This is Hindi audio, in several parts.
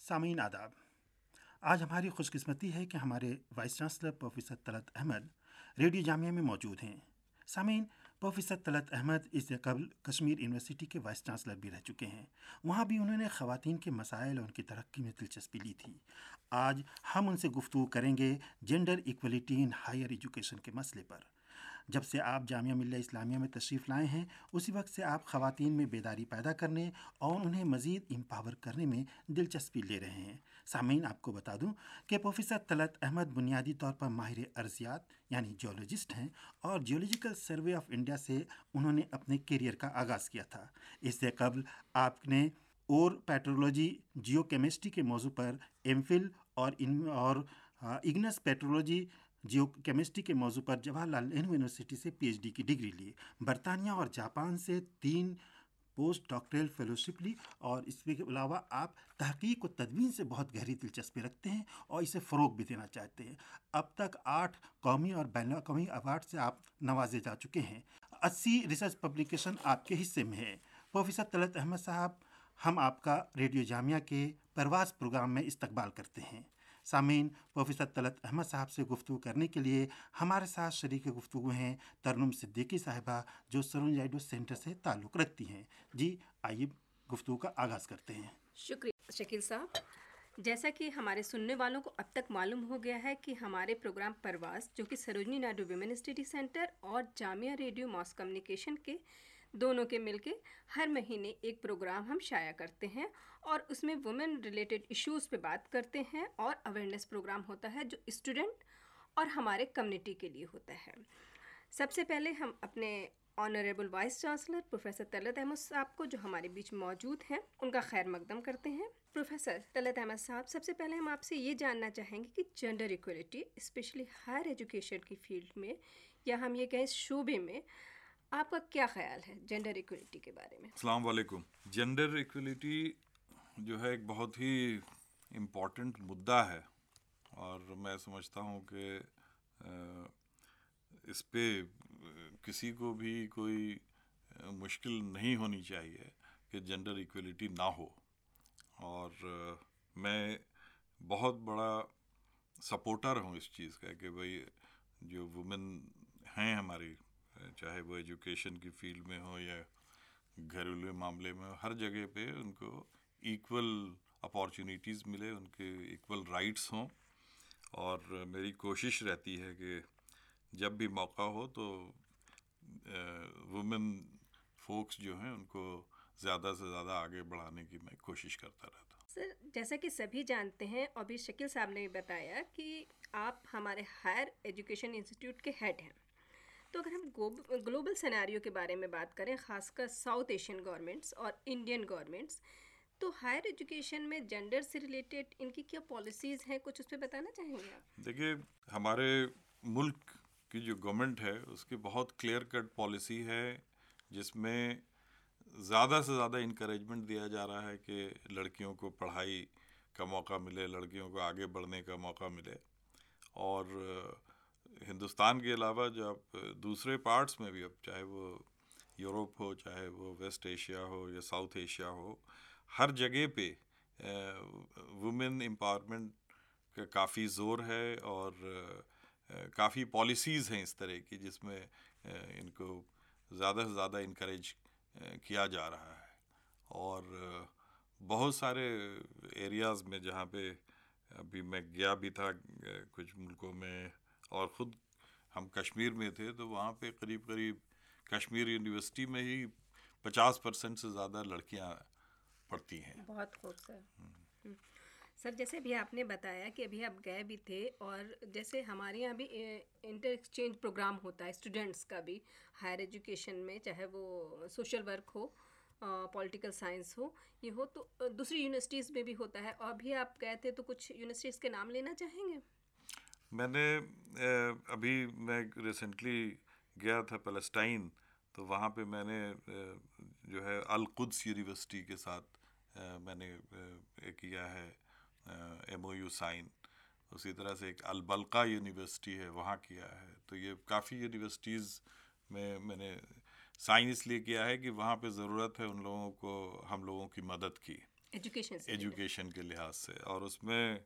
सामीन आदाब। आज हमारी खुशकिस्मती है कि हमारे vice chancellor professor Talat Ahmad radio Jamia में मौजूद हैं। सामीन, प्रोफेसर तलत अहमद इससे कबल कश्मीर यूनिवर्सिटी के वाइस चांसलर भी रह चुके हैं। वहाँ भी उन्होंने ख़वातीन के मसाइल और उनकी तरक्की में दिलचस्पी ली थी। आज हम उनसे गुफ्तगू करेंगे gender equality in higher education के मसले पर। जब से आप जामिया मिल्लिया इस्लामिया में तशरीफ़ लाए हैं, उसी वक्त से आप ख़वातीन में बेदारी पैदा करने और उन्हें मज़ीद एम्पावर करने में दिलचस्पी ले रहे हैं। सामीन, आपको बता दूं कि प्रोफेसर तलत अहमद बुनियादी तौर पर माहिर अर्जियात यानी जियोलॉजिस्ट हैं और जियोलॉजिकल सर्वे ऑफ इंडिया से उन्होंने अपने करियर का आगाज़ किया था। इससे कबल आपने और पेट्रोलॉजी जियो केमिस्ट्री के मौजू पर एमफिल और इग्नस पेट्रोलॉजी जियो केमिस्ट्री के मौजू पर जवाहरलाल नेहरू यूनिवर्सिटी से पीएचडी की डिग्री ली। बरतानिया और जापान से 3 पोस्ट डॉक्टरल फेलोशिप ली और इसके अलावा आप तहकीक और तदवीन से बहुत गहरी दिलचस्पी रखते हैं और इसे फ़रोग भी देना चाहते हैं। अब तक 8 कौमी और बैन अवी अवार्ड से आप नवाजे जा चुके हैं। 80 रिसर्च पब्लिकेशन आपके हिस्से में है। प्रोफेसर तलत अहमद साहब, हम आपका रेडियो जामिया के परवाज़ प्रोग्राम में इस्तकबाल करते हैं। सामीन, प्रोफेसर तलत अहमद साहब से गुफ्तगू करने के लिए हमारे साथ शरीक गुफ्तगू हैं तरनुम सिद्दीकी साहिबा, जो सरून जाइडो सेंटर से ताल्लुक़ रखती हैं। जी आइए गुफ्तगू का आगाज़ करते हैं। शुक्रिया शकील साहब। जैसा कि हमारे सुनने वालों को अब तक मालूम हो गया है कि हमारे प्रोग्राम परवाज़, जो कि Sarojini Naidu women study centre और जामिया रेडियो मास कम्युनिकेशन के दोनों के मिलके हर महीने एक प्रोग्राम हम शाया करते हैं और उसमें वुमेन रिलेटेड इश्यूज़ पे बात करते हैं और अवेयरनेस प्रोग्राम होता है जो स्टूडेंट और हमारे कम्युनिटी के लिए होता है। सबसे पहले हम अपने honourable vice chancellor professor Talat Ahmad साहब को, जो हमारे बीच मौजूद हैं, उनका खैर मकदम करते हैं। प्रोफेसर तलत अहमद साहब, सबसे पहले हम आपसे ये जानना चाहेंगे कि gender equality specially higher education की फील्ड में या हम ये कहें शोबे में आपका क्या ख्याल है जेंडर इक्वलिटी के बारे में? अस्सलाम वालेकुम। जेंडर इक्वलिटी जो है एक बहुत ही इम्पॉर्टेंट मुद्दा है और मैं समझता हूँ कि इस पे किसी को भी कोई मुश्किल नहीं होनी चाहिए कि जेंडर इक्वलिटी ना हो। और मैं बहुत बड़ा सपोर्टर हूँ इस चीज़ का कि भाई जो वुमेन हैं हमारी, चाहे वो एजुकेशन की फील्ड में हो या घरेलू मामले में, हर जगह पे उनको इक्वल अपॉर्चुनिटीज़ मिले, उनके इक्वल राइट्स हों। और मेरी कोशिश रहती है कि जब भी मौका हो तो वुमेन फोक्स जो हैं उनको ज़्यादा से ज़्यादा आगे बढ़ाने की मैं कोशिश करता रहता हूँ। सर, जैसा कि सभी जानते हैं और भी शकील साहब ने बताया कि आप हमारे हायर एजुकेशन इंस्टीट्यूट के हेड हैं, तो अगर हम ग्लोबल सिनेरियो के बारे में बात करें, ख़ासकर साउथ एशियन गवर्नमेंट्स और इंडियन गवर्नमेंट्स, तो हायर एजुकेशन में जेंडर से रिलेटेड इनकी क्या पॉलिसीज़ हैं, कुछ उस पर बताना चाहेंगे आप? देखिए, हमारे मुल्क की जो गवर्नमेंट है उसकी बहुत क्लियर कट पॉलिसी है जिसमें ज़्यादा से ज़्यादा इनकरेजमेंट दिया जा रहा है कि लड़कियों को पढ़ाई का मौका मिले, लड़कियों को आगे बढ़ने का मौका मिले। और हिंदुस्तान के अलावा जो आप दूसरे पार्ट्स में भी, अब चाहे वो यूरोप हो, चाहे वो वेस्ट एशिया हो या साउथ एशिया हो, हर जगह पे वुमेन एम्पावरमेंट का काफ़ी ज़ोर है और काफ़ी पॉलिसीज़ हैं इस तरह की जिसमें इनको ज़्यादा से ज़्यादा इनकरेज किया जा रहा है। और बहुत सारे एरियाज़ में जहाँ पे अभी मैं गया भी था कुछ मुल्कों में, और ख़ुद हम कश्मीर में थे, तो वहाँ पे करीब करीब कश्मीर यूनिवर्सिटी में ही 50% से ज़्यादा लड़कियाँ पढ़ती हैं। बहुत खूब सर। सर, जैसे भी आपने बताया कि अभी आप गए भी थे और जैसे हमारे यहाँ भी इंटर एक्सचेंज प्रोग्राम होता है स्टूडेंट्स का भी हायर एजुकेशन में, चाहे वो सोशल वर्क हो, पॉलिटिकल साइंस हो, ये हो, तो दूसरी यूनिवर्सिटीज़ में भी होता है। और भी आप गए थे, तो कुछ यूनिवर्सिटीज़ के नाम लेना चाहेंगे? मैंने अभी मैं रिसेंटली गया था पैलेस्टाइन, तो वहाँ पे मैंने जो है अल कुद्स यूनिवर्सिटी के साथ मैंने किया है MOU साइन। उसी तरह से एक अल बल्का यूनिवर्सिटी है, वहाँ किया है। तो ये काफ़ी यूनिवर्सिटीज़ में मैंने साइन इसलिए किया है कि वहाँ पे ज़रूरत है उन लोगों को, हम लोगों की मदद की। एजुकेशन के लिहाज से। और उसमें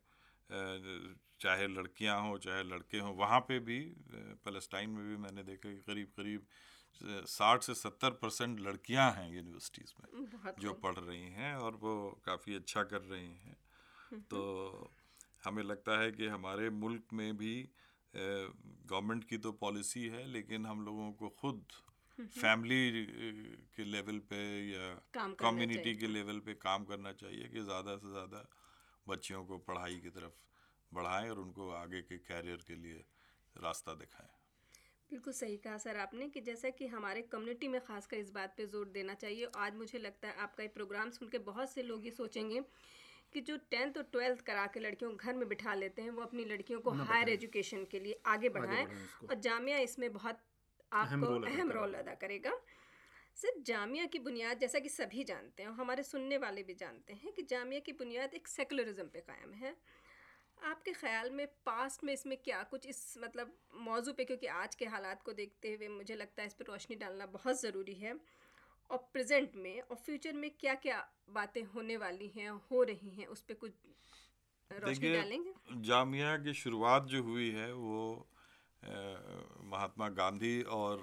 चाहे लड़कियां हों चाहे लड़के हों, वहाँ पे भी पैलेस्टाइन में भी मैंने देखा कि करीब करीब 60 से 70% लड़कियां हैं यूनिवर्सिटीज़ में जो पढ़ रही हैं और वो काफ़ी अच्छा कर रही हैं। तो हमें लगता है कि हमारे मुल्क में भी गवर्नमेंट की तो पॉलिसी है, लेकिन हम लोगों को खुद फैमिली के लेवल पे या कम्युनिटी के लेवल पे काम करना चाहिए कि ज़्यादा से ज़्यादा बच्चियों को पढ़ाई की तरफ बढ़ाएं और उनको आगे के कैरियर के लिए रास्ता दिखाएं। बिल्कुल सही कहा सर आपने कि जैसा कि हमारे कम्युनिटी में खासकर इस बात पे जोर देना चाहिए। आज मुझे लगता है आपका ये प्रोग्राम सुन के बहुत से लोग ये सोचेंगे कि जो 10th और 12th करा के लड़कियों को घर में बिठा लेते हैं वो अपनी लड़कियों को हायर एजुकेशन के लिए आगे बढ़ाएं और जामिया इसमें बहुत आपको अहम रोल अदा करेगा। सर, जामिया की बुनियाद जैसा कि सभी जानते हैं और हमारे सुनने वाले भी जानते हैं कि जामिया की बुनियाद एक सेकुलरिज्म पे कायम है। आपके ख्याल में पास्ट में इसमें क्या कुछ इस मतलब मौजू पे, क्योंकि आज के हालात को देखते हुए मुझे लगता है इस पर रोशनी डालना बहुत ज़रूरी है, और प्रेजेंट में और फ्यूचर में क्या क्या बातें होने वाली हैं, हो रही हैं, उस पर कुछ रोशनी डालेंगे? जामिया की शुरुआत जो हुई है वो महात्मा गांधी और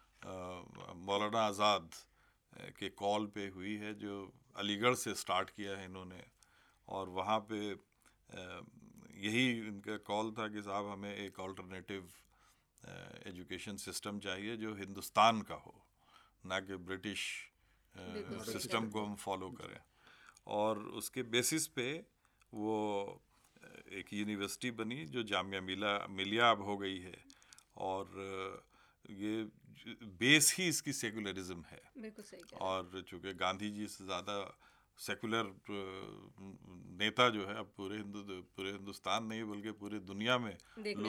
मौलाना आज़ाद के कॉल पे हुई है, जो अलीगढ़ से स्टार्ट किया है इन्होंने। और वहाँ पे यही इनका कॉल था कि साहब हमें एक अल्टरनेटिव एजुकेशन सिस्टम चाहिए जो हिंदुस्तान का हो, ना कि ब्रिटिश सिस्टम को हम फॉलो करें। और उसके बेसिस पे वो एक यूनिवर्सिटी बनी जो जामिया मिलिया अब हो गई है। और ये बेस ही इसकी सेकुलरिज्म है। और चूँकि गांधी जी से ज़्यादा सेकुलर नेता जो है अब पूरे हिंदुस्तान नहीं बल्कि पूरी दुनिया में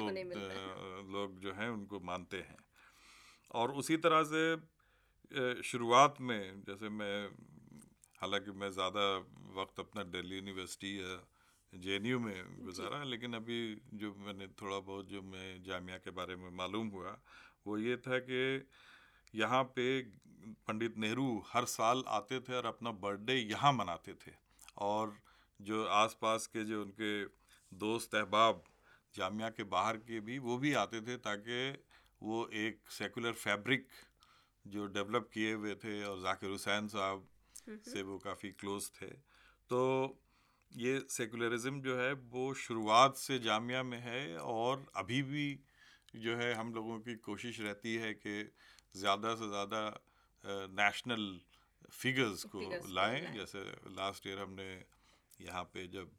लोग जो हैं उनको मानते हैं। और उसी तरह से शुरुआत में, जैसे हालांकि मैं ज़्यादा वक्त अपना दिल्ली यूनिवर्सिटी या JNU में गुजारा, लेकिन अभी जो मैंने थोड़ा बहुत जो मैं जामिया के बारे में मालूम हुआ वो ये था कि यहाँ पे पंडित नेहरू हर साल आते थे और अपना बर्थडे यहाँ मनाते थे। और जो आसपास के जो उनके दोस्त अहबाब जामिया के बाहर के भी वो भी आते थे, ताकि वो एक सेकुलर फैब्रिक जो डेवलप किए हुए थे, और जाकिर हुसैन साहब से वो काफ़ी क्लोज थे। तो ये सेकुलरिज्म जो है वो शुरुआत से जामिया में है, और अभी भी जो है हम लोगों की कोशिश रहती है कि ज़्यादा से ज़्यादा नेशनल फिगर्स को लाएं। जैसे लास्ट ईयर हमने यहाँ पे जब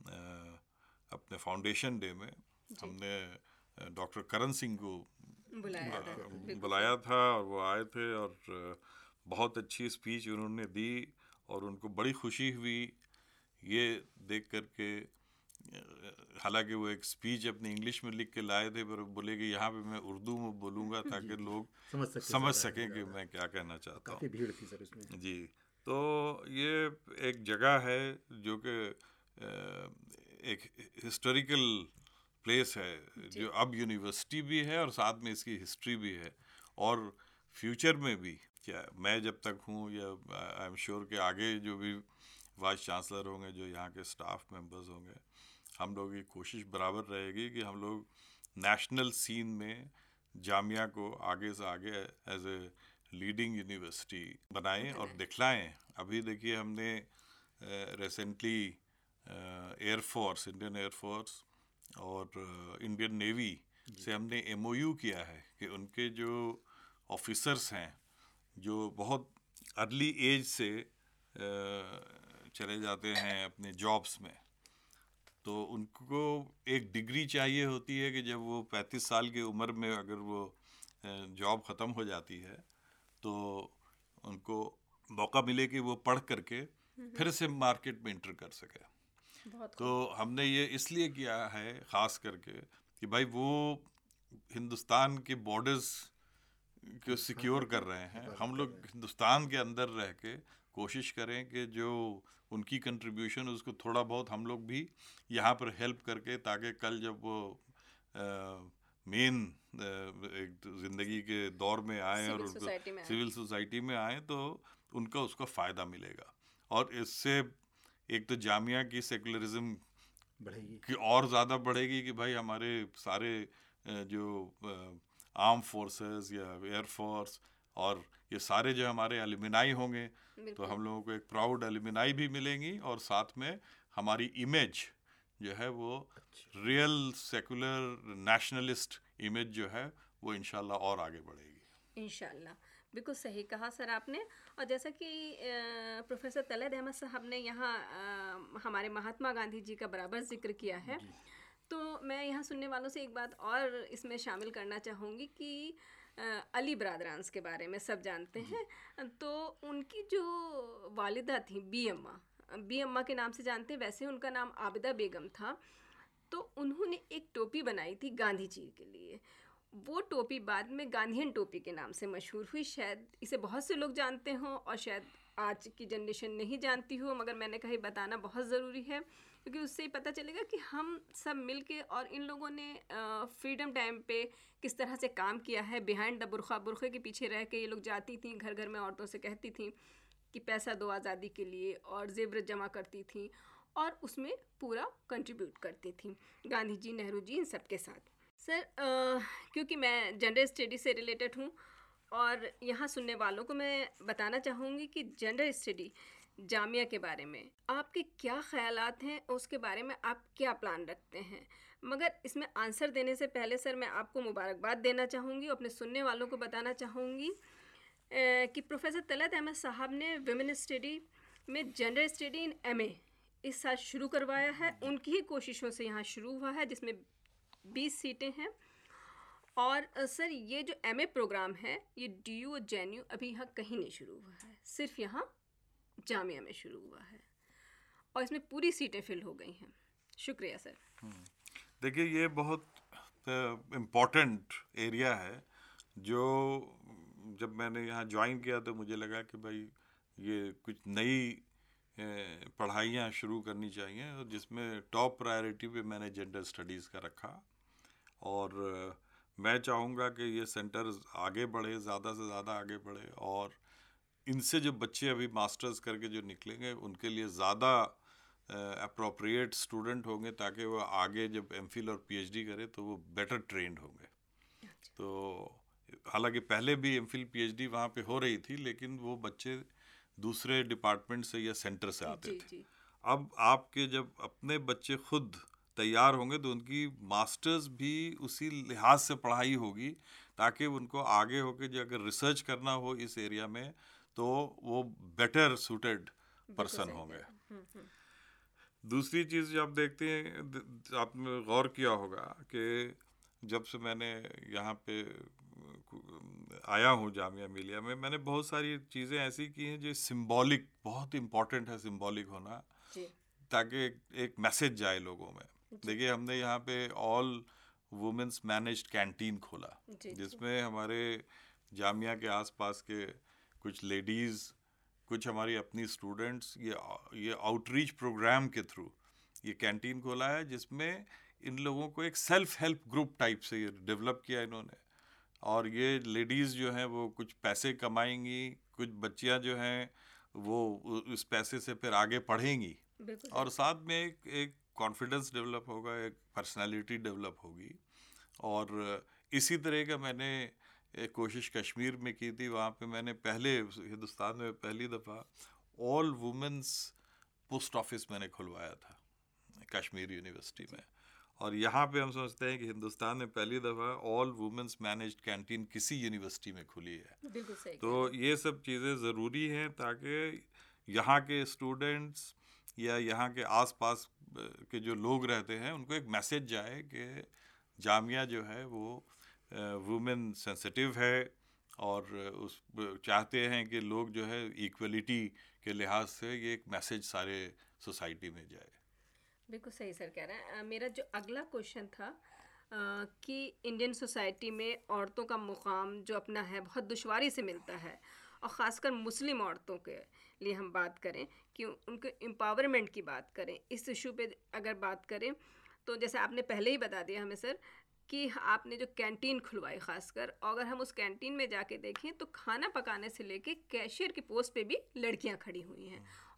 अपने फाउंडेशन डे में हमने डॉक्टर करण सिंह को बुलाया था और वो आए थे और बहुत अच्छी स्पीच उन्होंने दी, और उनको बड़ी खुशी हुई ये देख कर के। हालांकि वो एक स्पीच अपनी इंग्लिश में लिख के लाए थे, पर बोले कि यहाँ पे मैं उर्दू में बोलूँगा ताकि लोग समझ सकें कि मैं क्या कहना चाहता हूँ। भीड़ थी सर उसमें। जी, तो ये एक जगह है जो कि एक हिस्टोरिकल प्लेस है, जो अब यूनिवर्सिटी भी है और साथ में इसकी हिस्ट्री भी है। और फ्यूचर में भी क्या, मैं जब तक हूँ या आई एम श्योर कि आगे जो भी वाइस चांसलर होंगे, जो यहाँ के स्टाफ मेंबर्स होंगे, हम लोगों की कोशिश बराबर रहेगी कि हम लोग नेशनल सीन में जामिया को आगे से आगे एज ए लीडिंग यूनिवर्सिटी बनाएं और दिखलाएं। अभी देखिए हमने रिसेंटली एयरफोर्स, इंडियन एयरफोर्स और इंडियन नेवी से हमने MOU किया है कि उनके जो ऑफिसर्स हैं जो बहुत अर्ली एज से चले जाते हैं अपने जॉब्स में, तो उनको एक डिग्री चाहिए होती है कि जब वो 35 साल की उम्र में अगर वो जॉब ख़त्म हो जाती है तो उनको मौका मिले कि वो पढ़ करके फिर से मार्केट में इंटर कर सके। तो हमने ये इसलिए किया है ख़ास करके कि भाई वो हिंदुस्तान के बॉर्डर्स को सिक्योर कर रहे हैं। हम लोग हिंदुस्तान के अंदर रह के कोशिश करें कि जो उनकी कंट्रीब्यूशन उसको थोड़ा बहुत हम लोग भी यहाँ पर हेल्प करके, ताकि कल जब वो मेन एक ज़िंदगी के दौर में आए और उनको सिविल सोसाइटी में आए तो उनका उसका फ़ायदा मिलेगा। और इससे एक तो जामिया की सेकुलरिज्म बढ़ेगी कि और ज़्यादा बढ़ेगी कि भाई हमारे सारे जो आर्म फोर्सेस या एयरफोर्स और ये सारे जो हमारे एलुमनाई होंगे, तो बिल्कुल हम लोगों को एक प्राउड एलुमनाई भी मिलेंगी और साथ में हमारी इमेज जो है वो रियल सेकुलर नेशनलिस्ट इमेज जो है वो इंशाल्लाह और आगे बढ़ेगी। इंशाल्लाह, बिल्कुल सही कहा सर आपने। और जैसा कि प्रोफेसर तलत अहमद साहब ने यहाँ हमारे महात्मा गांधी जी का बराबर जिक्र किया है, जी। तो मैं यहाँ सुनने वालों से एक बात और इसमें शामिल करना चाहूँगी कि अली ब्रादरान्स के बारे में सब जानते हैं, तो उनकी जो वालिदा थी बी अम्मा के नाम से जानते हैं, वैसे उनका नाम आबिदा बेगम था। तो उन्होंने एक टोपी बनाई थी गांधी जी के लिए। वो टोपी बाद में गांधीयन टोपी के नाम से मशहूर हुई। शायद इसे बहुत से लोग जानते हों और शायद आज की जनरेशन नहीं जानती हो, मगर मैंने कहा बताना बहुत ज़रूरी है, क्योंकि उससे ही पता चलेगा कि हम सब मिलके और इन लोगों ने फ्रीडम टाइम पे किस तरह से काम किया है। बिहाइंड द बुरखे के पीछे रह के ये लोग जाती थी, घर घर में औरतों से कहती थी कि पैसा दो आज़ादी के लिए, और ज़ेवर जमा करती थी और उसमें पूरा कंट्रीब्यूट करती थी, गांधी जी, नेहरू जी, इन सब के साथ। सर क्योंकि मैं जेंडर स्टडी से रिलेटेड हूँ और यहाँ सुनने वालों को मैं बताना चाहूँगी कि जेंडर स्टडी जामिया के बारे में आपके क्या ख्यालात हैं, उसके बारे में आप क्या प्लान रखते हैं। मगर इसमें आंसर देने से पहले सर मैं आपको मुबारकबाद देना चाहूँगी, अपने सुनने वालों को बताना चाहूँगी कि प्रोफेसर तलत अहमद साहब ने विमेन स्टडी में जेंडर स्टडी इन MA इस साल शुरू करवाया है। उनकी ही कोशिशों से यहाँ शुरू हुआ है, जिसमें 20 सीटें हैं। और सर ये जो MA प्रोग्राम है ये DU और JNU अभी यहाँ कहीं नहीं शुरू हुआ है, सिर्फ यहाँ जामिया में शुरू हुआ है और इसमें पूरी सीटें फिल हो गई हैं। शुक्रिया सर। देखिए ये बहुत इम्पोर्टेंट एरिया है, जो जब मैंने यहाँ ज्वाइन किया तो मुझे लगा कि भाई ये कुछ नई पढ़ाइयाँ शुरू करनी चाहिए, और जिसमें टॉप प्रायोरिटी पे मैंने जेंडर स्टडीज़ का रखा। और मैं चाहूँगा कि ये सेंटर आगे बढ़े, ज़्यादा से ज़्यादा आगे बढ़े, और इनसे जो बच्चे अभी मास्टर्स करके जो निकलेंगे उनके लिए ज़्यादा अप्रोप्रिएट स्टूडेंट होंगे, ताकि वो आगे जब MPhil और PhD करे तो वो बेटर ट्रेंड होंगे। तो हालांकि पहले भी MPhil PhD वहाँ पे हो रही थी, लेकिन वो बच्चे दूसरे डिपार्टमेंट से या सेंटर से आते थे। अब आपके जब अपने बच्चे खुद तैयार होंगे तो उनकी मास्टर्स भी उसी लिहाज से पढ़ाई होगी, ताकि उनको आगे होके जो अगर रिसर्च करना हो इस एरिया में तो वो बेटर सूटेड पर्सन होंगे। दूसरी चीज़ जो आप देखते हैं, आपने गौर किया होगा कि जब से मैंने यहाँ पे आया हूँ जामिया मिलिया में, मैंने बहुत सारी चीज़ें ऐसी की हैं जो सिंबॉलिक, बहुत इम्पॉर्टेंट है सिंबॉलिक होना, ताकि एक मैसेज जाए लोगों में। देखिए हमने यहाँ पे ऑल वुमेन्स मैनेज्ड कैंटीन खोला, जिसमें हमारे जामिया के आसपास के कुछ लेडीज़, कुछ हमारी अपनी स्टूडेंट्स, ये आउटरीच प्रोग्राम के थ्रू ये कैंटीन खोला है, जिसमें इन लोगों को एक सेल्फ हेल्प ग्रुप टाइप से ये डेवलप किया इन्होंने। और ये लेडीज़ जो हैं वो कुछ पैसे कमाएंगी, कुछ बच्चियां जो हैं वो उस पैसे से फिर आगे पढ़ेंगी, और साथ में एक कॉन्फिडेंस डेवलप होगा, एक पर्सनालिटी डेवलप होगी। और इसी तरह का मैंने एक कोशिश कश्मीर में की थी। वहाँ पे मैंने पहले हिंदुस्तान में पहली दफ़ा ऑल वुमेन्स पोस्ट ऑफिस मैंने खुलवाया था कश्मीर यूनिवर्सिटी में, और यहाँ पे हम सोचते हैं कि हिंदुस्तान में पहली दफ़ा ऑल वुमेन्स मैनेज्ड कैंटीन किसी यूनिवर्सिटी में खुली है। तो ये सब चीज़ें ज़रूरी हैं, ताकि यहाँ के स्टूडेंट्स या यहाँ के आसपास के जो लोग रहते हैं उनको एक मैसेज जाए कि जामिया जो है वो वुमेन सेंसिटिव है, और उस चाहते हैं कि लोग जो है इक्वलिटी के लिहाज से ये एक मैसेज सारे सोसाइटी में जाए। बिल्कुल सही सर कह रहे हैं। मेरा जो अगला क्वेश्चन था कि इंडियन सोसाइटी में औरतों का मुकाम जो अपना है बहुत दुश्वारी से मिलता है, और ख़ासकर मुस्लिम औरतों के लिए हम बात करें कि उनके एम्पावरमेंट की बात करें, इस इशू पे अगर बात करें तो जैसे आपने पहले ही बता दिया हमें सर कि आपने जो कैंटीन खुलवाई ख़ासकर, अगर हम उस कैंटीन में जाके देखें तो खाना पकाने से लेके कैशियर की पोस्ट पे भी लड़कियां खड़ी हुई हैं,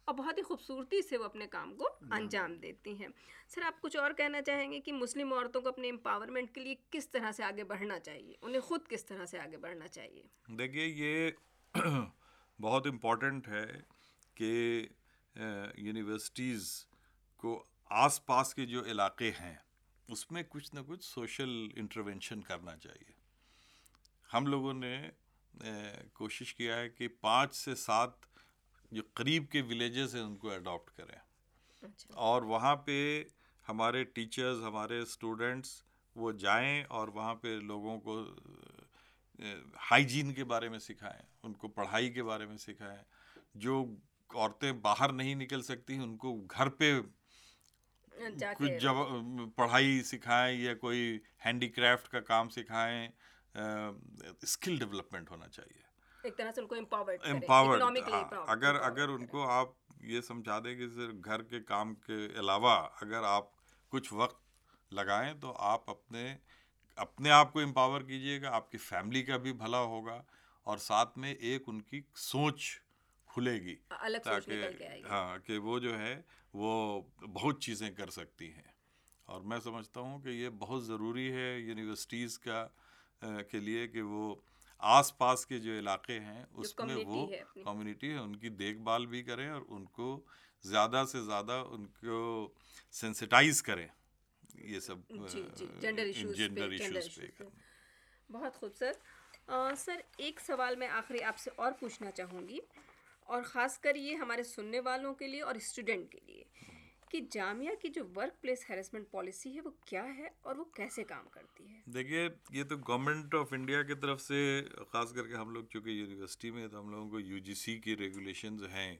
और बहुत ही खूबसूरती से वो अपने काम को अंजाम देती हैं। सर, आप कुछ और कहना चाहेंगे कि मुस्लिम औरतों को अपने एम्पावरमेंट के लिए किस तरह से आगे बढ़ना चाहिए, उन्हें खुद किस तरह से आगे बढ़ना चाहिए? देखिए, ये बहुत इम्पोर्टेंट है कि यूनिवर्सिटीज़ को आसपास के जो इलाके हैं उसमें कुछ ना कुछ सोशल इंटरवेंशन करना चाहिए। हम लोगों ने कोशिश किया है कि 5 से 7 जो करीब के विलेजेस हैं उनको अडॉप्ट करें, अच्छा। और वहाँ पे हमारे टीचर्स, हमारे स्टूडेंट्स वो जाएं और वहाँ पे लोगों को हाइजीन के बारे में सिखाएं, उनको पढ़ाई के बारे में सिखाएं। जो औरतें बाहर नहीं निकल सकती उनको घर पे कुछ जब पढ़ाई सिखाएं या कोई हैंडीक्राफ्ट का काम सिखाएं। स्किल डेवलपमेंट होना चाहिए, एक तरह से उनको एम्पावर्ड एम्पावर्ड। अगर उनको आप ये समझा दें कि सिर्फ घर के काम के अलावा अगर आप कुछ वक्त लगाएं तो आप अपने आप को एम्पावर कीजिएगा, आपकी फैमिली का भी भला होगा और साथ में एक उनकी सोच खुलेगी, अलग सोच निकल के आएगी। हाँ, कि वो जो है वो बहुत चीज़ें कर सकती हैं। और मैं समझता हूँ कि ये बहुत ज़रूरी है यूनिवर्सिटीज़ के लिए कि वो आसपास के जो इलाके हैं उसमें वो कम्युनिटी है उनकी देखभाल भी करें और उनको ज़्यादा से ज़्यादा उनको सेंसिटाइज करें ये सब जेंडर इश्यूज पे। बहुत खूब सर। सर, एक सवाल मैं आखिरी आपसे और पूछना चाहूँगी, और ख़ासकर ये हमारे सुनने वालों के लिए और स्टूडेंट के लिए, कि जामिया की जो वर्क प्लेस हैरेसमेंट पॉलिसी है वो क्या है और वो कैसे काम करती है? देखिए, ये तो गवर्नमेंट ऑफ इंडिया की तरफ से, ख़ास करके हम लोग चूँकि यूनिवर्सिटी में, तो हम लोगों को यूजीसी की रेगुलेशंस हैं।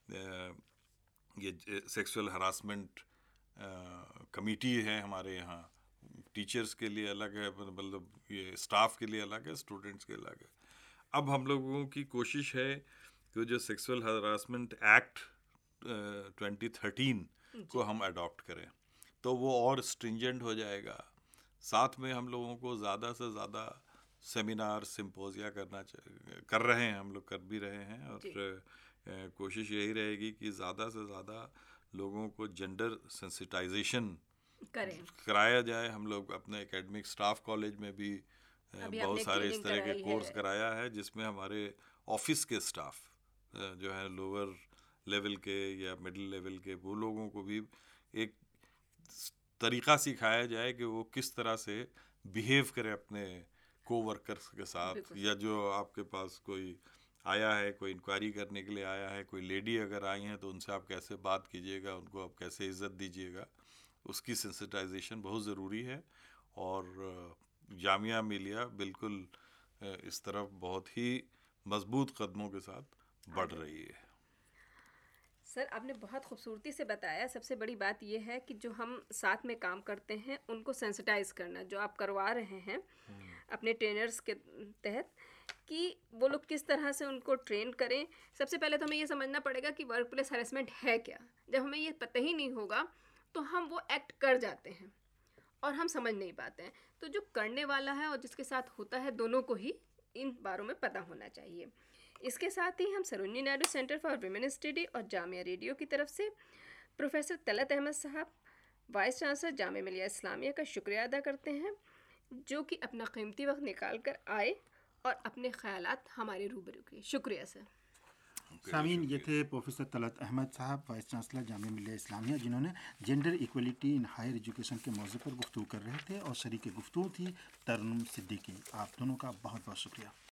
ये सेक्सुअल हरासमेंट कमेटी है हमारे यहाँ, टीचर्स के लिए अलग है, मतलब ये स्टाफ के लिए अलग है, स्टूडेंट्स के अलग है। अब हम लोगों की कोशिश है कि जो सेक्सुअल हरासमेंट एक्ट 2013 को हम अडॉप्ट करें तो वो और स्ट्रिंजेंट हो जाएगा। साथ में हम लोगों को ज़्यादा से ज़्यादा सेमिनार, सिंपोजिया कर रहे हैं, हम लोग कर भी रहे हैं, और कोशिश यही रहेगी कि ज़्यादा से ज़्यादा लोगों को जेंडर सेंसिटाइजेशन कराया जाए। हम लोग अपने एकेडमिक स्टाफ कॉलेज में भी बहुत सारे इस तरह के कोर्स कराया है, जिसमें हमारे ऑफिस के स्टाफ जो है लोअर लेवल के या मिडिल लेवल के, वो लोगों को भी एक तरीक़ा सिखाया जाए कि वो किस तरह से बिहेव करें अपने कोवर्कर्स के साथ, या जो आपके पास कोई आया है, कोई इंक्वायरी करने के लिए आया है, कोई लेडी अगर आई हैं तो उनसे आप कैसे बात कीजिएगा, उनको आप कैसे इज़्ज़त दीजिएगा, उसकी सेंसिटाइजेशन बहुत ज़रूरी है। और जामिया मिलिया बिल्कुल इस तरफ बहुत ही मजबूत कदमों के साथ बढ़ रही है। सर, आपने बहुत खूबसूरती से बताया। सबसे बड़ी बात यह है कि जो हम साथ में काम करते हैं उनको सेंसिटाइज करना, जो आप करवा रहे हैं अपने ट्रेनर्स के तहत, कि वो लोग किस तरह से उनको ट्रेन करें। सबसे पहले तो हमें ये समझना पड़ेगा कि वर्क प्लेस हैरेसमेंट है क्या। जब हमें ये पता ही नहीं होगा तो हम वो एक्ट कर जाते हैं और हम समझ नहीं पाते हैं। तो जो करने वाला है और जिसके साथ होता है, दोनों को ही इन बारों में पता होना चाहिए। इसके साथ ही हम Sarojini Naidu centre for women study और जामिया रेडियो की तरफ से प्रोफेसर तलत अहमद साहब, वाइस चांसलर जामिया मिलिया इस्लामिया, का शुक्रिया अदा करते हैं, जो कि अपना कीमती वक्त निकाल कर आए और अपने ख़यालात हमारे रूबरू किए। शुक्रिया सर। सामीन, ये थे प्रोफेसर तलत अहमद साहब, वाइस चांसलर जामिया मिलिया इस्लामिया, जिन्होंने gender equality in higher education के मौजू पर गुफ्तगू कर रहे थे, और शरीक गुफ्तगू थी तरन्नुम सिद्दीकी। आप दोनों का बहुत बहुत शुक्रिया।